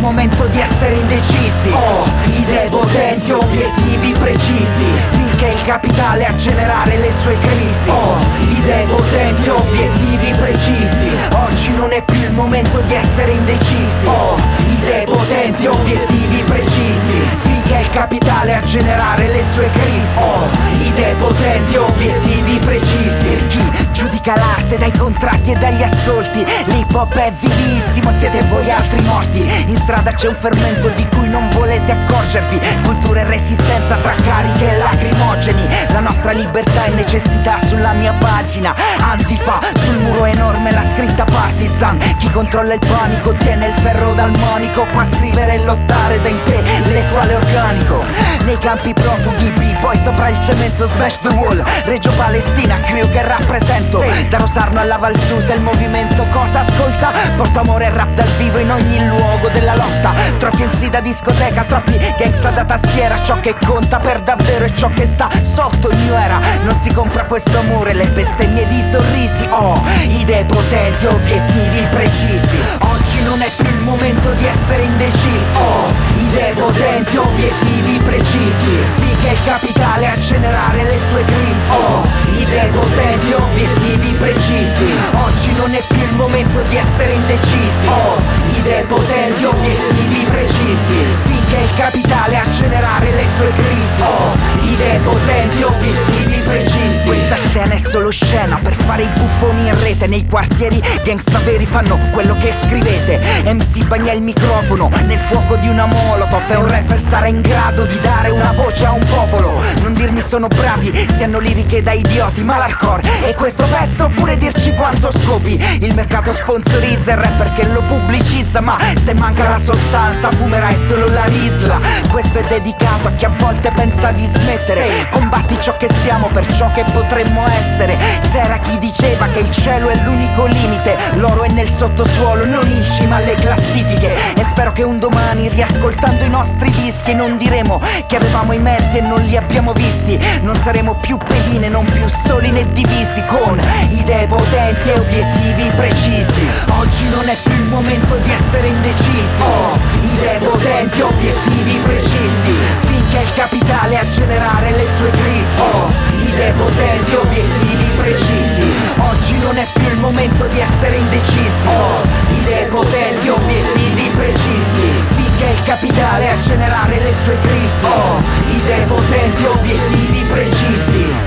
momento di essere indecisi. Ho idee potenti, obiettivi precisi, finché il capitale a generare le sue crisi. Ho idee potenti, obiettivi precisi, oggi non è più il momento di essere indecisi. Ho idee potenti, obiettivi precisi, finché il capitale a generare le sue crisi. Ho idee potenti, obiettivi precisi. Per chi giudica l'arte dai contratti e dagli ascolti, l'hip hop è vivissimo, siete voi altri morti. In strada c'è un fermento di cui non volete accorgervi, cultura e resistenza tra cariche e lacrimogeni. La nostra libertà è necessità sulla mia pagina, Antifa, sul muro enorme la scritta partisan. Chi controlla il panico tiene il ferro dal manico, qua scrivere e lottare da intellettuale organico. Nei campi profughi poi sopra il cemento smash the wall, Reggio Palestina, crew che rappresento. Da Rosarno alla Val Susa il movimento cosa ascolta? Porto amore e rap dal vivo in ogni luogo della lotta. Troppi MC da discoteca, troppi gangsta da tastiera. Ciò che conta per davvero è ciò che sta sotto il new era. Non si compra questo amore, le bestemmie di sorrisi. Ho idee potenti, obiettivi precisi, oggi non è più il momento di essere indecisi. Ho idee potenti, obiettivi precisi, finché il capitale a generare le sue crisi. Ho idee potenti, obiettivi precisi, oggi non è più il momento di essere indecisi. Ho idee potenti, obiettivi precisi, finché il capitale a generare le sue crisi. Ho idee potenti, obiettivi precisi. Questa scena è solo scena per fare i buffoni in rete. Nei quartieri gangsta veri fanno quello che scrivete. MC bagna il microfono nel fuoco di una molotov, e un rapper sarà in grado di dare una voce a un popolo. Non dirmi sono bravi, si hanno liriche da idioti, ma l'hardcore è questo pezzo, oppure dirci quanto scopi. Il mercato sponsorizza il rapper che lo pubblicizza, ma se manca la sostanza fumerai solo la rizla. Questo è dedicato a chi a volte pensa di smettere. Combatti ciò che siamo per ciò che potremmo essere. C'era chi diceva che il cielo è l'unico limite, l'oro è nel sottosuolo, non in cima alle classifiche. E spero che un domani, riascoltando i nostri dischi, non diremo che avevamo i mezzi e non li abbiamo visti. Non saremo più pedine, non più soli né divisi, con idee potenti e obiettivi precisi. Oggi non è più il momento di essere indecisi. Ho idee potenti, obiettivi precisi, finché il capitale a generare le sue crisi. Ho idee potenti, obiettivi precisi, oggi non è più il momento di essere indecisi. Ho idee potenti, obiettivi precisi, finché il capitale a generare le sue crisi. Ho idee potenti, obiettivi precisi.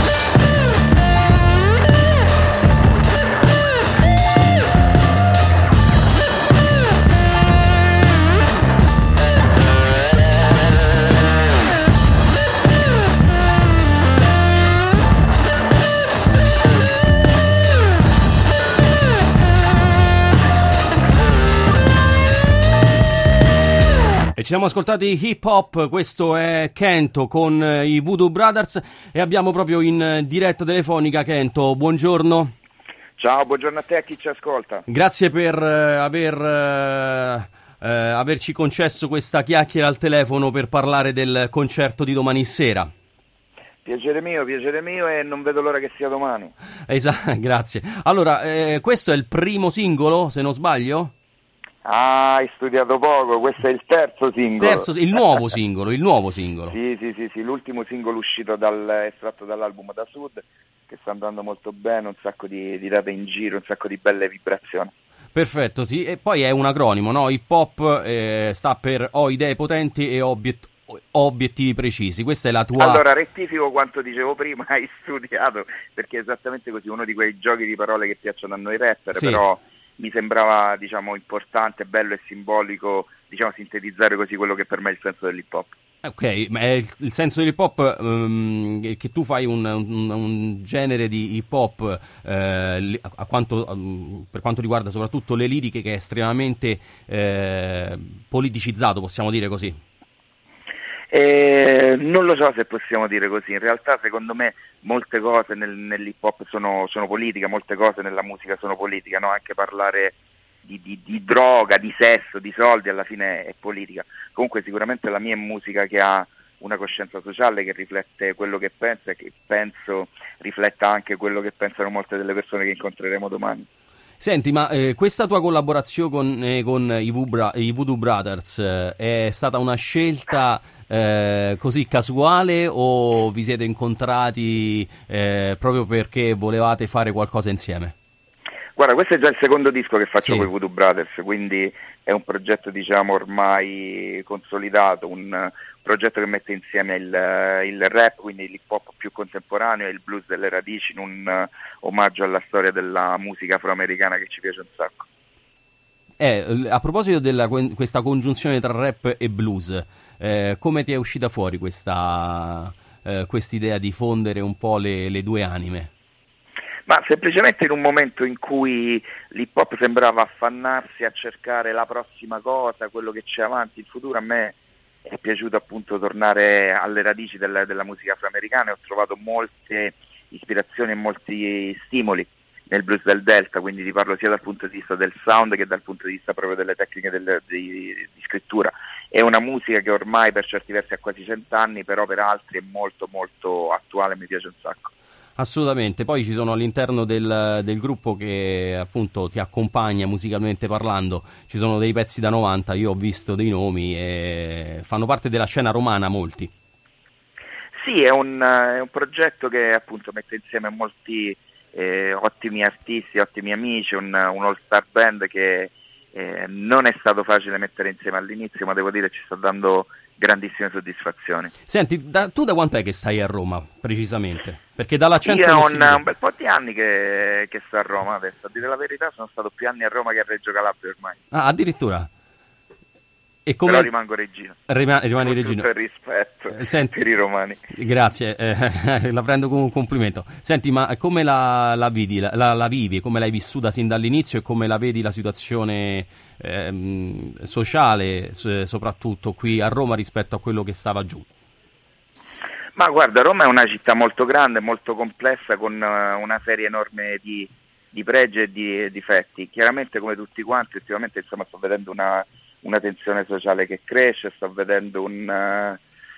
E ci siamo ascoltati hip hop, questo è Kento con i Voodoo Brothers e abbiamo proprio in diretta telefonica Kento, buongiorno. Ciao, buongiorno a te e a chi ci ascolta. Grazie per averci concesso questa chiacchiera al telefono per parlare del concerto di domani sera. Piacere mio e non vedo l'ora che sia domani. Esatto, grazie. Allora, questo è il primo singolo, se non sbaglio? Ah, hai studiato poco, questo è il terzo singolo. Il nuovo singolo. Sì, l'ultimo singolo uscito estratto dall'album Da Sud, che sta andando molto bene, un sacco di date in giro, un sacco di belle vibrazioni. Perfetto, sì, e poi è un acronimo, no? Hip hop sta per ho idee potenti e obiettivi precisi. Questa è la tua... Allora, rettifico quanto dicevo prima, hai studiato, perché è esattamente così, uno di quei giochi di parole che piacciono a noi rapper, sì. Però mi sembrava, importante, bello e simbolico, sintetizzare così quello che per me è il senso dell'hip hop. Ok, ma è il senso dell'hip hop che tu fai un genere di hip hop per quanto riguarda soprattutto le liriche, che è estremamente politicizzato, possiamo dire così? Non lo so se possiamo dire così, in realtà secondo me molte cose nell'hip hop sono politica, molte cose nella musica sono politica, no? Anche parlare di droga, di sesso, di soldi alla fine è politica. Comunque sicuramente la mia è musica che ha una coscienza sociale, che riflette quello che pensa e che penso rifletta anche quello che pensano molte delle persone che incontreremo domani. Senti, ma questa tua collaborazione con i Voodoo Brothers è stata una scelta così casuale o vi siete incontrati proprio perché volevate fare qualcosa insieme? Guarda, questo è già il secondo disco che faccio Sì. con i Voodoo Brothers, quindi è un progetto diciamo ormai consolidato, un progetto che mette insieme il rap, quindi l'hip hop più contemporaneo e il blues delle radici, in un omaggio alla storia della musica afroamericana che ci piace un sacco. A proposito questa congiunzione tra rap e blues, come ti è uscita fuori questa idea di fondere un po' le due anime? Ma semplicemente in un momento in cui l'hip hop sembrava affannarsi a cercare la prossima cosa, quello che c'è avanti, il futuro, a me è piaciuto appunto tornare alle radici della musica afroamericana e ho trovato molte ispirazioni e molti stimoli nel blues del Delta, quindi ti parlo sia dal punto di vista del sound che dal punto di vista proprio delle tecniche di scrittura. È una musica che ormai per certi versi ha quasi 100 anni, però per altri è molto molto attuale, mi piace un sacco. Assolutamente, poi ci sono all'interno del gruppo che appunto ti accompagna musicalmente parlando, ci sono dei pezzi da 90, io ho visto dei nomi e fanno parte della scena romana molti. Sì, è un progetto che appunto mette insieme molti ottimi artisti, ottimi amici, un all-star band che non è stato facile mettere insieme all'inizio, ma devo dire ci sta dando grandissime soddisfazioni. Senti, tu da quant'è che stai a Roma, precisamente? Perché dall'accento Io non ho si vede. un bel po' di anni che sto a Roma adesso, a dire la verità sono stato più anni a Roma che a Reggio Calabria ormai. Ah, addirittura? E Però rimango reggino. Rimani con regino. tutto il rispetto Senti, per i romani. grazie, la prendo come un complimento. Senti, ma come la vivi, come l'hai vissuta sin dall'inizio e come la vedi la situazione sociale, soprattutto qui a Roma rispetto a quello che stava giù? Ma guarda, Roma è una città molto grande, molto complessa, con una serie enorme di pregi e di difetti. Chiaramente, come tutti quanti, ultimamente insomma, sto vedendo una tensione sociale che cresce, sto vedendo un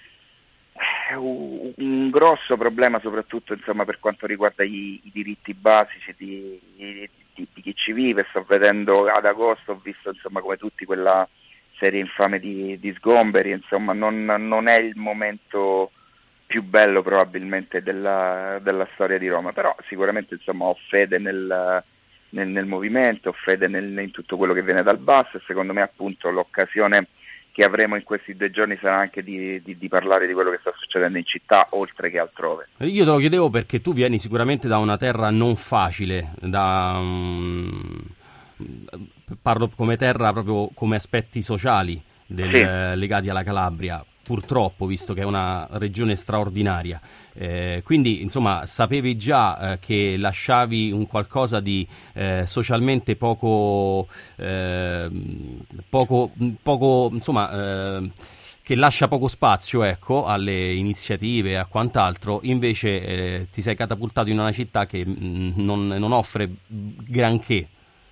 grosso problema soprattutto insomma, per quanto riguarda i diritti basici di chi ci vive. Sto vedendo ad agosto, ho visto insomma, come tutti quella serie infame di sgomberi, insomma non è il momento più bello probabilmente della storia di Roma, però sicuramente insomma ho fede nel movimento, ho fede in tutto quello che viene dal basso e secondo me appunto l'occasione che avremo in questi 2 giorni sarà anche di parlare di quello che sta succedendo in città oltre che altrove. Io te lo chiedevo perché tu vieni sicuramente da una terra non facile, parlo come terra proprio come aspetti sociali legati alla Calabria, purtroppo, visto che è una regione straordinaria. Quindi insomma sapevi già che lasciavi un qualcosa di socialmente poco insomma che lascia poco spazio, ecco, alle iniziative e a quant'altro. Invece ti sei catapultato in una città che non offre granché.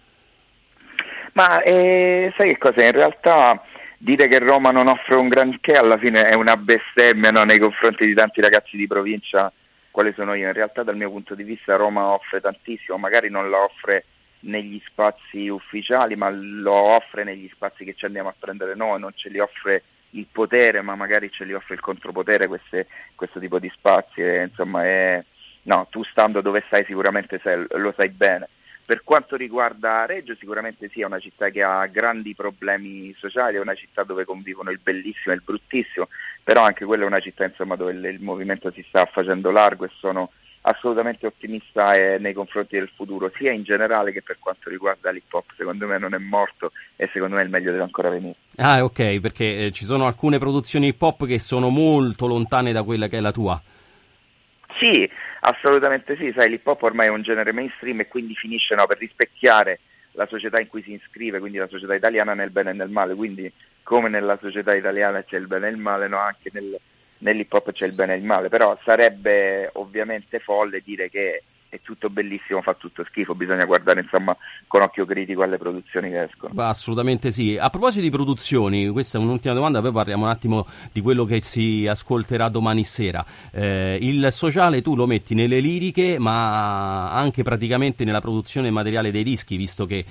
Ma sai che cosa? In realtà dire che Roma non offre un granché alla fine è una bestemmia, no, nei confronti di tanti ragazzi di provincia quale sono io. In realtà dal mio punto di vista Roma offre tantissimo, magari non la offre negli spazi ufficiali, ma lo offre negli spazi che ci andiamo a prendere noi, non ce li offre il potere, ma magari ce li offre il contropotere questo tipo di spazi. Insomma, no, tu stando dove stai sicuramente lo sai bene. Per quanto riguarda Reggio, sicuramente sì, è una città che ha grandi problemi sociali, è una città dove convivono il bellissimo e il bruttissimo, però anche quella è una città insomma, dove il movimento si sta facendo largo e sono assolutamente ottimista nei confronti del futuro, sia in generale che per quanto riguarda l'hip hop. Secondo me non è morto e secondo me il meglio deve ancora venire. Ah, ok, perché ci sono alcune produzioni hip hop che sono molto lontane da quella che è la tua. Sì, assolutamente sì, sai, l'hip hop ormai è un genere mainstream e quindi finisce per rispecchiare la società in cui si iscrive, quindi la società italiana, nel bene e nel male. Quindi come nella società italiana c'è il bene e il male, no, anche nell'hip hop c'è il bene e il male, però sarebbe ovviamente folle dire che è tutto bellissimo, fa tutto schifo, bisogna guardare insomma con occhio critico alle produzioni che escono. Assolutamente sì. A proposito di produzioni, questa è un'ultima domanda, poi parliamo un attimo di quello che si ascolterà domani sera. Il sociale tu lo metti nelle liriche, ma anche praticamente nella produzione materiale dei dischi, visto che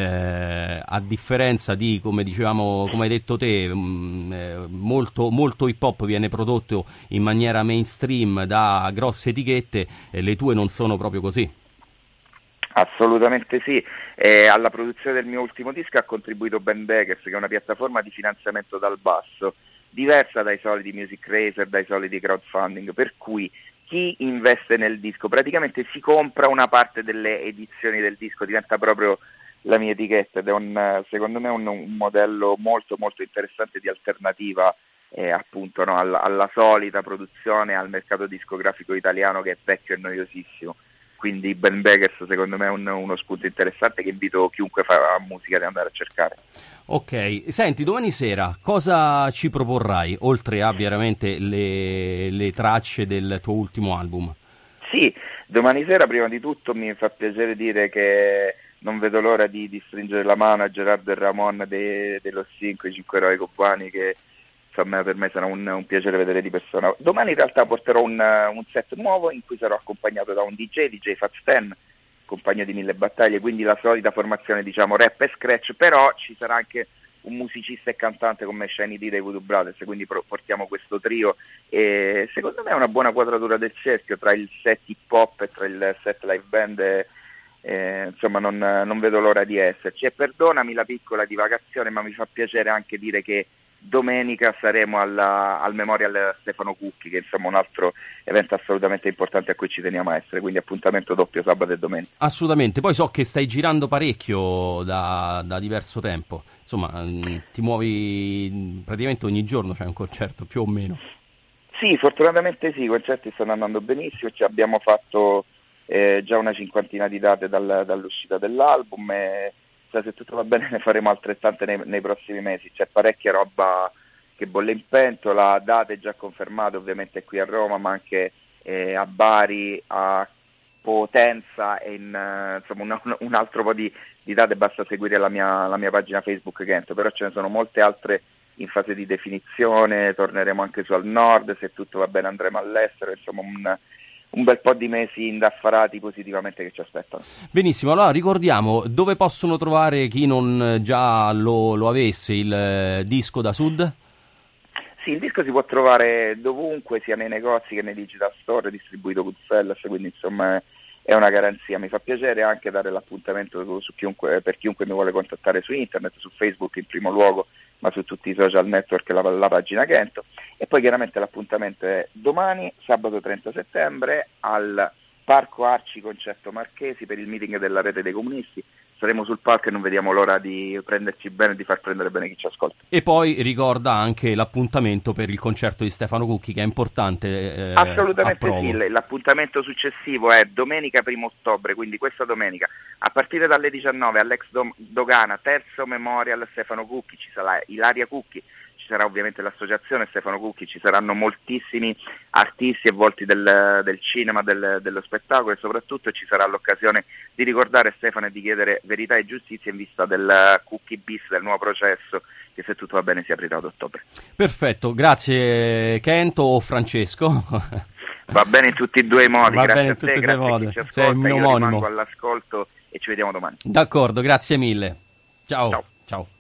a differenza di, come dicevamo, come hai detto te, molto hip hop viene prodotto in maniera mainstream da grosse etichette, le tue non sono proprio così. Assolutamente sì, alla produzione del mio ultimo disco ha contribuito Ben Bakers, che è una piattaforma di finanziamento dal basso, diversa dai soliti Music Racer, dai soliti crowdfunding, per cui chi investe nel disco praticamente si compra una parte delle edizioni del disco, diventa proprio la mia etichetta, ed è secondo me un modello molto molto interessante di alternativa appunto no, alla solita produzione, al mercato discografico italiano che è vecchio e noiosissimo. Quindi Ben Bakers secondo me è uno spunto interessante che invito chiunque fa musica ad andare a cercare. Ok, senti, domani sera cosa ci proporrai, oltre a veramente le tracce del tuo ultimo album? Sì, domani sera prima di tutto mi fa piacere dire che non vedo l'ora di stringere la mano a Gerardo e Ramon dello 5 eroi cubani, che insomma per me sarà un piacere vedere di persona. Domani in realtà porterò un set nuovo in cui sarò accompagnato da un DJ Fat Stan, compagno di Mille Battaglie, quindi la solita formazione diciamo rap e scratch, però ci sarà anche un musicista e cantante come Shiny D dei Voodoo Brothers, quindi portiamo questo trio e secondo me è una buona quadratura del cerchio tra il set hip hop e tra il set live band. Insomma non vedo l'ora di esserci, e perdonami la piccola divagazione, ma mi fa piacere anche dire che domenica saremo al Memorial Stefano Cucchi, che insomma è un altro evento assolutamente importante a cui ci teniamo a essere, quindi appuntamento doppio sabato e domenica. Assolutamente, poi so che stai girando parecchio da diverso tempo, insomma ti muovi praticamente ogni giorno, c'è un concerto più o meno. Sì, fortunatamente sì, i concerti stanno andando benissimo, abbiamo fatto già una cinquantina di date dall'uscita dell'album e se tutto va bene ne faremo altrettante nei prossimi mesi. C'è parecchia roba che bolle in pentola, date già confermate ovviamente qui a Roma, ma anche a Bari, a Potenza e insomma un altro po' di date. Basta seguire la mia pagina Facebook Kento, però ce ne sono molte altre in fase di definizione. Torneremo anche su al nord, se tutto va bene andremo all'estero, insomma un bel po' di mesi indaffarati positivamente che ci aspettano. Benissimo, allora ricordiamo dove possono trovare chi non già lo avesse il disco da Sud? Sì, il disco si può trovare dovunque, sia nei negozi che nei digital store, distribuito Goodfellas, quindi insomma è una garanzia. Mi fa piacere anche dare l'appuntamento per chiunque mi vuole contattare su internet, su Facebook in primo luogo, ma su tutti i social network, la pagina Kento. E poi chiaramente l'appuntamento è domani, sabato 30 settembre, al Parco Arci Concetto Marchesi per il meeting della Rete dei Comunisti. Saremo sul palco e non vediamo l'ora di prenderci bene e di far prendere bene chi ci ascolta. E poi ricorda anche l'appuntamento per il concerto di Stefano Cucchi, che è importante. Assolutamente sì, l'appuntamento successivo è domenica 1 ottobre, quindi questa domenica, a partire dalle 19 all'ex Dogana, terzo Memorial Stefano Cucchi, ci sarà Ilaria Cucchi, ci sarà ovviamente l'associazione Stefano Cucchi, ci saranno moltissimi artisti e volti del cinema, dello spettacolo, e soprattutto ci sarà l'occasione di ricordare Stefano e di chiedere verità e giustizia in vista del Cucchi bis, del nuovo processo che se tutto va bene si aprirà ad ottobre. Perfetto, grazie Kento o Francesco. Va bene in tutti e due i modi, va grazie bene a te, grazie a chi ci ascolta, sei il mio io omonimo. rimango all'ascolto e ci vediamo domani. D'accordo, grazie mille. Ciao. Ciao. Ciao.